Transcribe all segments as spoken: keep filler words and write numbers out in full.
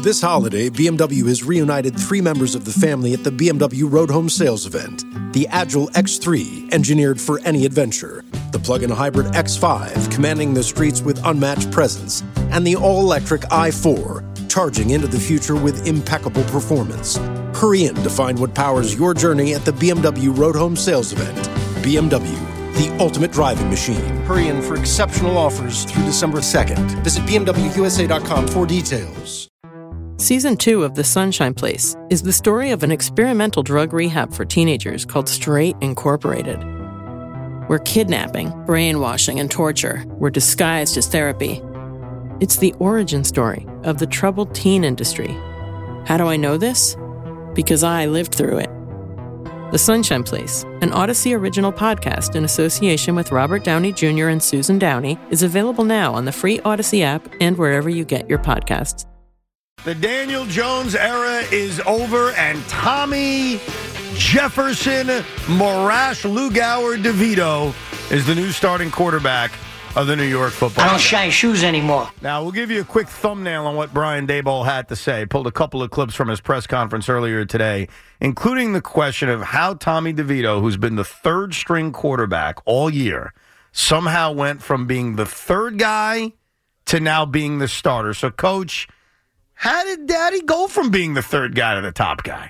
This holiday, B M W has reunited three members of the family at the B M W Road Home Sales event. The Agile X three, engineered for any adventure. The plug-in hybrid X five, commanding the streets with unmatched presence. And the all-electric i four, charging into the future with impeccable performance. Hurry in to find what powers your journey at the B M W Road Home Sales event. B M W, the ultimate driving machine. Hurry in for exceptional offers through December second. Visit B M W U S A dot com for details. Season two of The Sunshine Place is the story of an experimental drug rehab for teenagers called Straight Incorporated, where kidnapping, brainwashing, and torture were disguised as therapy. It's the origin story of the troubled teen industry. How do I know this? Because I lived through it. The Sunshine Place, an Odyssey original podcast in association with Robert Downey Junior and Susan Downey, is available now on the free Odyssey app and wherever you get your podcasts. The Daniel Jones era is over, and Tommy Jefferson Morash Lugauer DeVito is the new starting quarterback of the New York Football I don't Team. shine shoes anymore. Now, we'll give you a quick thumbnail on what Brian Daboll had to say. Pulled a couple of clips from his press conference earlier today, including the question of how Tommy DeVito, who's been the third-string quarterback all year, somehow went from being the third guy to now being the starter. So, Coach, how did Daddy go from being the third guy to the top guy?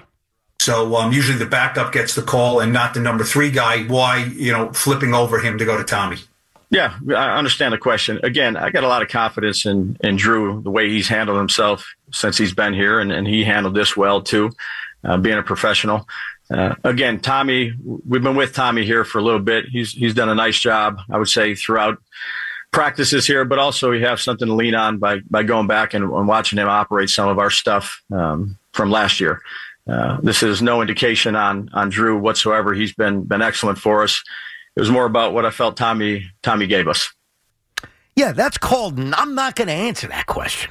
So um, usually the backup gets the call and not the number three guy. Why, you know, flipping over him to go to Tommy? Yeah, I understand the question. Again, I got a lot of confidence in, in Drew, the way he's handled himself since he's been here, and, and he handled this well, too, uh, being a professional. Uh, again, Tommy, we've been with Tommy here for a little bit. He's he's done a nice job, I would say, throughout practices here, but also we have something to lean on by by going back and, and watching him operate some of our stuff um, from last year. Uh, this is no indication on on Drew whatsoever. He's been been excellent for us. It was more about what I felt Tommy Tommy gave us. Yeah, that's called, I'm not going to answer that question.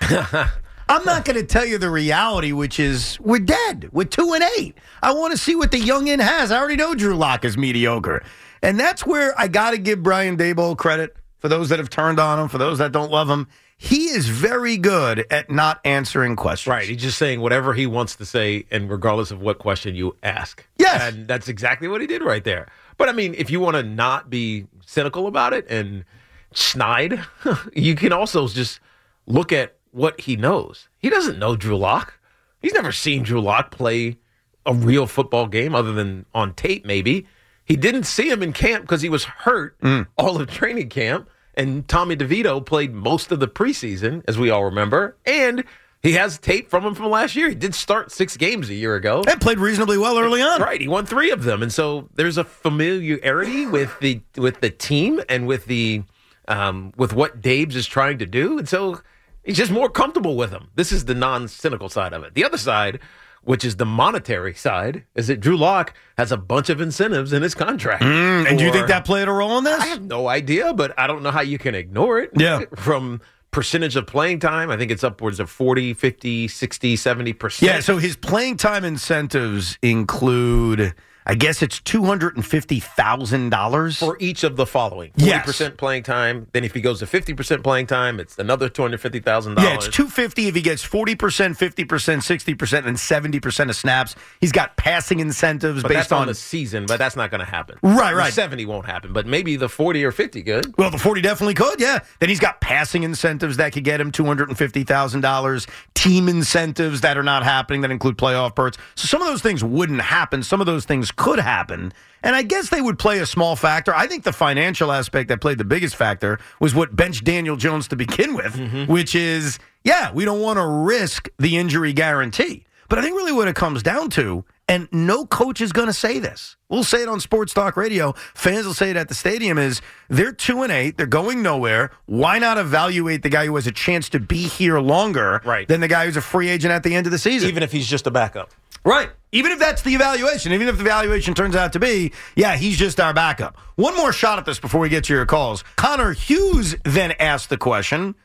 I'm not going to tell you the reality, which is we're dead. We're two and eight. I want to see what the youngin has. I already know Drew Lock is mediocre. And that's where I got to give Brian Daboll credit. For those that have turned on him, for those that don't love him, he is very good at not answering questions. Right. He's just saying whatever he wants to say, and regardless of what question you ask. Yes. And that's exactly what he did right there. But, I mean, if you want to not be cynical about it and snide, you can also just look at what he knows. He doesn't know Drew Lock. He's never seen Drew Lock play a real football game other than on tape, maybe. He didn't see him in camp because he was hurt mm. all of training camp. And Tommy DeVito played most of the preseason, as we all remember. And he has tape from him from last year. He did start six games a year ago. And played reasonably well early on. Right. He won three of them. And so there's a familiarity with the with the team and with the um, with what Dabes is trying to do. And so he's just more comfortable with him. This is the non-cynical side of it. The other side, which is the monetary side, is that Drew Lock has a bunch of incentives in his contract. Mm, and do you think that played a role in this? I have no idea, but I don't know how you can ignore it. Yeah. From percentage of playing time, I think it's upwards of forty, fifty, sixty, seventy percent. Yeah, so his playing time incentives include, I guess it's two hundred fifty thousand dollars. For each of the following. forty percent yes. playing time. Then if he goes to fifty percent playing time, it's another two hundred fifty thousand dollars. Yeah, it's two hundred fifty thousand dollars if he gets forty percent, fifty percent, sixty percent, and seventy percent of snaps. He's got passing incentives but based that's on, on the season, but that's not going to happen. Right, right. The seventy won't happen, but maybe the forty or fifty could. Well, the forty definitely could, yeah. Then he's got passing incentives that could get him two hundred fifty thousand dollars, team incentives that are not happening that include playoff berths. So some of those things wouldn't happen. Some of those things could happen. And I guess they would play a small factor. I think the financial aspect that played the biggest factor was what benched Daniel Jones to begin with, mm-hmm. which is, yeah, we don't want to risk the injury guarantee. But I think really what it comes down to, and no coach is going to say this. We'll say it on Sports Talk Radio. Fans will say it at the stadium is they're two and eight. They're going nowhere. Why not evaluate the guy who has a chance to be here longer right. than the guy who's a free agent at the end of the season? Even if he's just a backup. Right. Even if that's the evaluation, even if the evaluation turns out to be, yeah, he's just our backup. One more shot at this before we get to your calls. Connor Hughes then asked the question,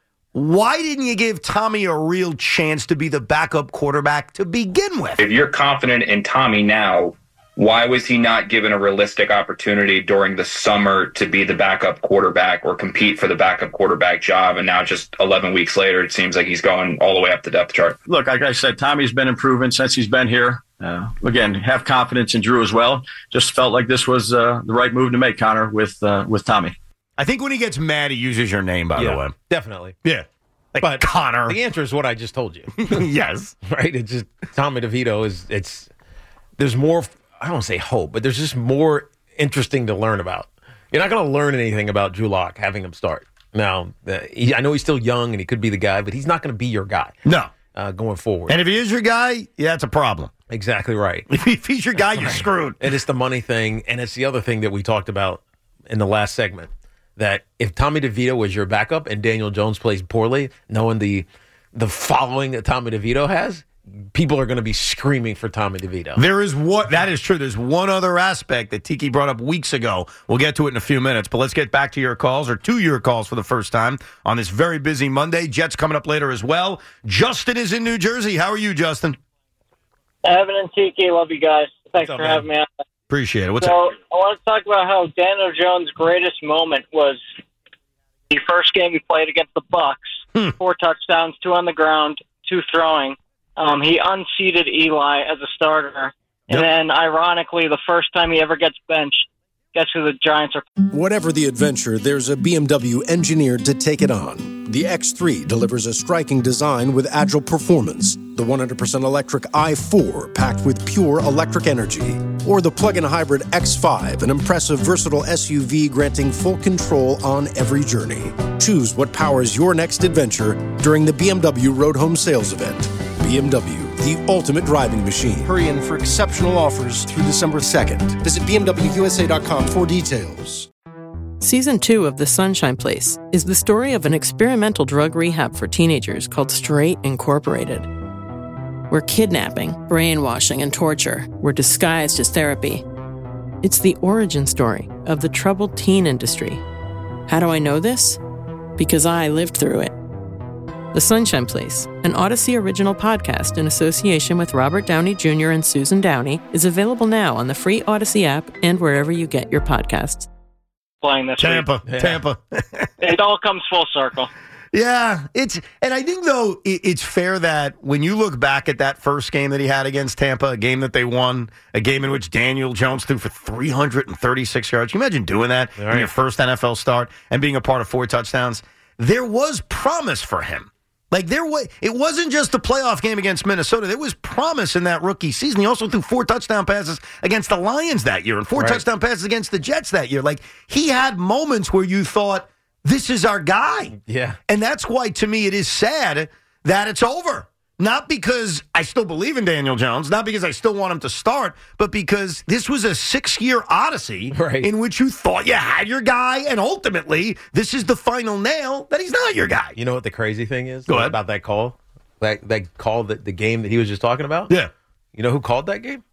why didn't you give Tommy a real chance to be the backup quarterback to begin with? If you're confident in Tommy now, Why was he not given a realistic opportunity during the summer to be the backup quarterback or compete for the backup quarterback job? And now just eleven weeks later, it seems like he's going all the way up the depth chart. Look, like I said, Tommy's been improving since he's been here. Uh, again, have confidence in Drew as well. Just felt like this was uh, the right move to make, Connor, with uh, with Tommy. I think when he gets mad, he uses your name, by yeah, the way. Definitely. Yeah. Like but Connor. The answer is what I just told you. Yes. Right? It's just Tommy DeVito is, it's, there's more, I don't want to say hope, but there's just more interesting to learn about. You're not going to learn anything about Drew Lock having him start. Now, uh, he, I know he's still young and he could be the guy, but he's not going to be your guy. No. Uh, going forward. And if he is your guy, yeah, that's a problem. Exactly right. If he's your guy, you're screwed. And it's the money thing, and it's the other thing that we talked about in the last segment, that if Tommy DeVito was your backup and Daniel Jones plays poorly, knowing the the following that Tommy DeVito has, people are going to be screaming for Tommy DeVito. There is what that is true. There's one other aspect that Tiki brought up weeks ago. We'll get to it in a few minutes, but let's get back to your calls, or to your calls for the first time on this very busy Monday. Jets coming up later as well. Justin is in New Jersey. How are you, Justin? Evan and Tiki, love you guys. Thanks up, for man? having me on. Appreciate it. What's so up? I want to talk about how Daniel Jones' greatest moment was the first game he played against the Bucks. Hmm. Four touchdowns, two on the ground, two throwing. Um, he unseated Eli as a starter. And Yep. then, ironically, the first time he ever gets benched, guess who the Giants are? Whatever the adventure, there's a B M W engineered to take it on. The X three delivers a striking design with agile performance. The one hundred percent electric i four, packed with pure electric energy. Or the plug-in hybrid X five, an impressive, versatile S U V granting full control on every journey. Choose what powers your next adventure during the B M W Road Home Sales Event. B M W, the ultimate driving machine. Hurry in for exceptional offers through December second. Visit B M W U S A dot com for details. Season two of The Sunshine Place is the story of an experimental drug rehab for teenagers called Straight Incorporated, where kidnapping, brainwashing, and torture were disguised as therapy. It's the origin story of the troubled teen industry. How do I know this? Because I lived through it. The Sunshine Place, an Odyssey original podcast in association with Robert Downey Junior and Susan Downey, is available now on the free Odyssey app and wherever you get your podcasts. Playing this Tampa. week. Tampa. It all comes full circle. Yeah, it's and I think though it, it's fair that when you look back at that first game that he had against Tampa, a game that they won, a game in which Daniel Jones threw for three hundred thirty-six yards. Can you imagine doing that Right. in your first N F L start and being a part of four touchdowns? There was promise for him. Like there was, it wasn't just the playoff game against Minnesota. There was promise in that rookie season. He also threw four touchdown passes against the Lions that year and four Right. touchdown passes against the Jets that year. Like he had moments where you thought, this is our guy. Yeah. And that's why, to me, it is sad that it's over. Not because I still believe in Daniel Jones, not because I still want him to start, but because this was a six-year odyssey Right. in which you thought you had your guy, and ultimately, this is the final nail that he's not your guy. You know what the crazy thing is Go ahead. about that call? That that call, that the game that he was just talking about? Yeah. You know who called that game?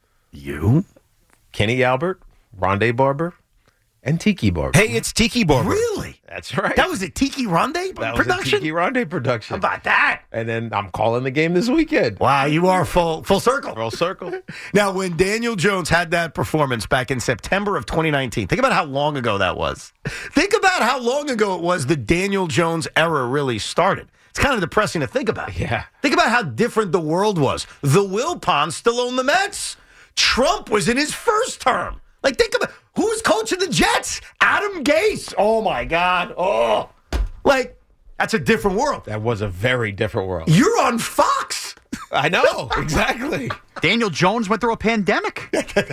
You? Kenny Albert, Rondé Barber, and Tiki Barber. Hey, it's Tiki Barber. Really? That's right. That was a Tiki Rondé That was a production? Tiki Rondé production. How about that? And then I'm calling the game this weekend. Wow, you are full full circle. Full circle. Now, when Daniel Jones had that performance back in September of twenty nineteen, think about how long ago that was. Think about how long ago it was the Daniel Jones era really started. It's kind of depressing to think about. Yeah. Think about how different the world was. The Wilpons still own the Mets. Trump was in his first term. Like, think about who's coaching the Jets? Adam Gase. Oh, my God. Oh. Like, that's a different world. That was a very different world. You're on Fox. I know. Exactly. Daniel Jones went through a pandemic.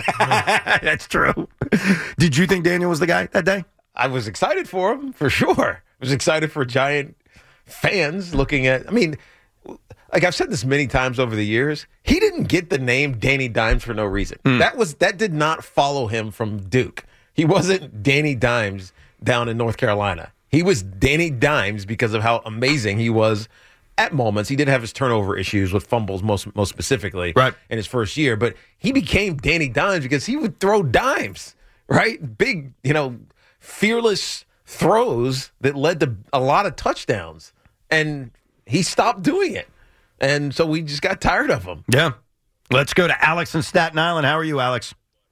That's true. Did you think Daniel was the guy that day? I was excited for him, for sure. I was excited for Giant fans looking at, I mean, like I've said this many times over the years, he didn't get the name Danny Dimes for no reason. Hmm. That was that did not follow him from Duke. He wasn't Danny Dimes down in North Carolina. He was Danny Dimes because of how amazing he was at moments. He did have his turnover issues with fumbles most most specifically Right. in his first year, but he became Danny Dimes because he would throw dimes, right? Big, you know, fearless throws that led to a lot of touchdowns. And he stopped doing it. And so we just got tired of him. Yeah. Let's go to Alex in Staten Island. How are you, Alex?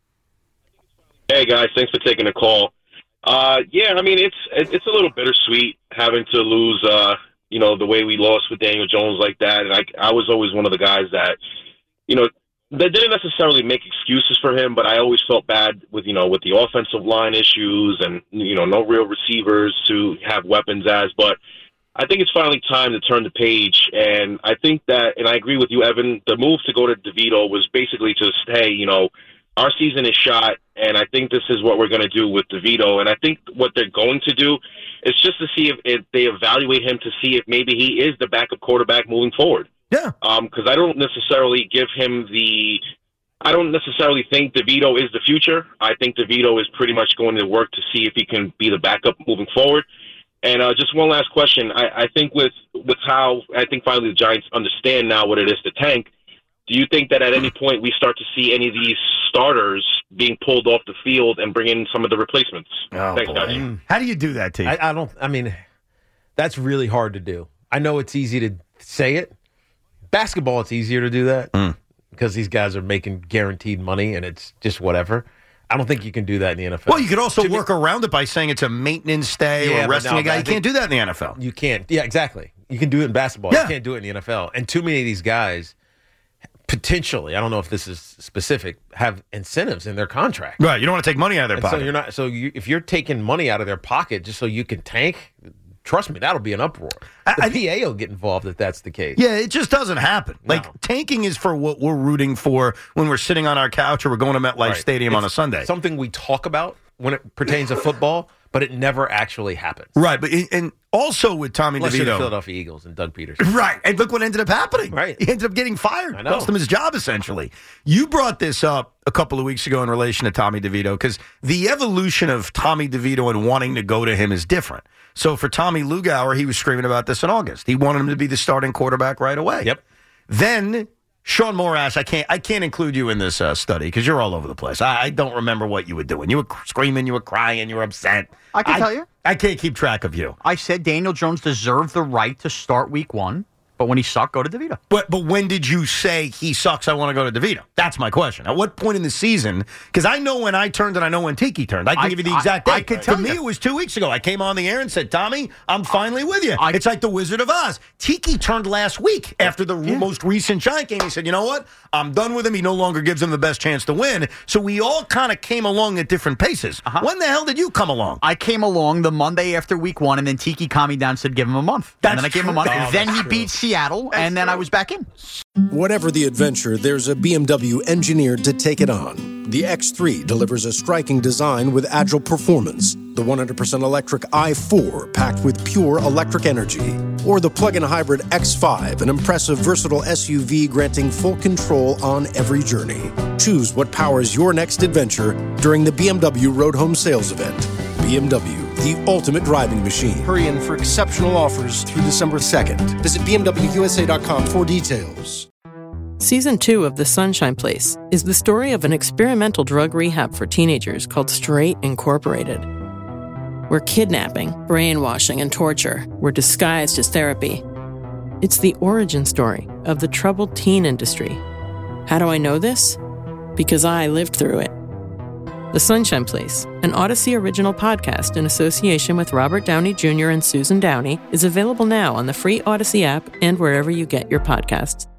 Hey, guys. Thanks for taking the call. Uh, yeah, I mean, it's it's a little bittersweet having to lose, uh, you know, the way we lost with Daniel Jones like that. And I, I was always one of the guys that, you know, that didn't necessarily make excuses for him, but I always felt bad with, you know, with the offensive line issues and, you know, no real receivers to have weapons as. But I think it's finally time to turn the page. And I think that, and I agree with you, Evan, the move to go to DeVito was basically just, hey, you know, our season is shot, and I think this is what we're going to do with DeVito. And I think what they're going to do is just to see if, if they evaluate him to see if maybe he is the backup quarterback moving forward. Yeah. Um, because I don't necessarily give him the – I don't necessarily think DeVito is the future. I think DeVito is pretty much going to work to see if he can be the backup moving forward. And uh, just one last question. I, I think with, with how – I think finally the Giants understand now what it is to tank. Do you think that at any point we start to see any of these starters being pulled off the field and bring in some of the replacements? Oh, Thanks, boy. guys. How do you do that, T? I, I don't. I mean, that's really hard to do. I know it's easy to say it. Basketball, it's easier to do that Mm. because these guys are making guaranteed money, and it's just whatever. I don't think you can do that in the N F L. Well, you could also To me- work around it by saying it's a maintenance stay Yeah, or but resting no, a guy. I You think- can't do that in the N F L. You can't. Yeah, exactly. You can do it in basketball. Yeah. You can't do it in the N F L. And too many of these guys, potentially, I don't know if this is specific, have incentives in their contract. Right. You don't want to take money out of their And pocket. so you're not. So you, if you're taking money out of their pocket just so you can tank, trust me, that'll be an uproar. The I- I- P A will get involved if that's the case. Yeah, it just doesn't happen. No. Like, tanking is for what we're rooting for when we're sitting on our couch or we're going to MetLife Right. Stadium on a It's Sunday. Something we talk about when it pertains to football, but it never actually happens. Right, but and also with Tommy Unless you're the DeVito. Philadelphia Eagles and Doug Peterson. Right, and look what ended up happening. Right. He ended up getting fired. I know. Cost him his job, essentially. You brought this up a couple of weeks ago in relation to Tommy DeVito because the evolution of Tommy DeVito and wanting to go to him is different. So for Tommy Lugauer, he was screaming about this in August. He wanted him to be the starting quarterback right away. Yep. Then Sean Morash, I can't I can't include you in this uh, study because you're all over the place. I, I don't remember what you were doing. You were screaming, you were crying, you were upset. I can tell you. I can't keep track of you. I said Daniel Jones deserved the right to start week one, but when he sucked, go to DeVito. But but when did you say he sucks, I want to go to DeVito? That's my question. At what point in the season? Because I know when I turned and I know when Tiki turned. I can I- give you the I- exact date. I could tell For me, you. it was two weeks ago. I came on the air and said, Tommy, I'm finally with you. I- it's like the Wizard of Oz. Tiki turned last week after the Yeah. most recent Giant game. He said, you know what? I'm done with him. He no longer gives him the best chance to win. So we all kind of came along at different paces. Uh-huh. When the hell did you come along? I came along the Monday after week one, and then Tiki calmed me down and said, give him a month. That's and then I gave him a true. month. Oh, then that's he true. beat Seattle, and then I was back in. Whatever the adventure, there's a B M W engineered to take it on. The X three delivers a striking design with agile performance. The one hundred percent electric i four packed with pure electric energy. Or the plug-in hybrid X five, an impressive versatile S U V granting full control on every journey. Choose what powers your next adventure during the B M W Road Home Sales Event. B M W, the ultimate driving machine. Hurry in for exceptional offers through December second. Visit B M W U S A dot com for details. Season two of The Sunshine Place is the story of an experimental drug rehab for teenagers called Straight Incorporated, where kidnapping, brainwashing, and torture were disguised as therapy. It's the origin story of the troubled teen industry. How do I know this? Because I lived through it. The Sunshine Place, an Odyssey original podcast in association with Robert Downey Junior and Susan Downey, is available now on the free Odyssey app and wherever you get your podcasts.